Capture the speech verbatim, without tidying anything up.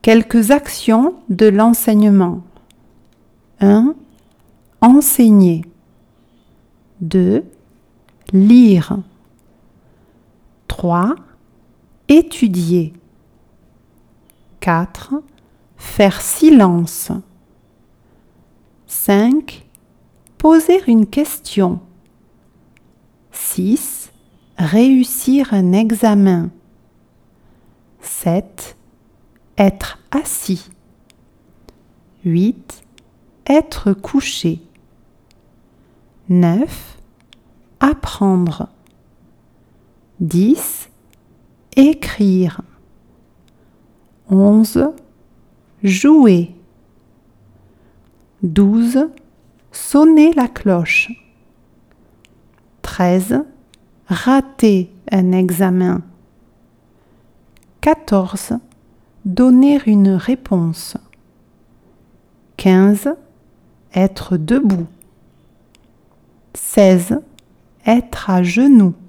Quelques actions de l'enseignement. un. Enseigner. deux. Lire. trois. Étudier. quatre. Faire silence. cinq. Poser une question. six. Réussir un examen. sept. Être assis. huit. Être couché. neuf. Apprendre. dix. Écrire. onze. Jouer. douze. Sonner la cloche. treize. Rater un examen. quatorze. Donner une réponse. quinze. Être debout. seize. Être à genoux.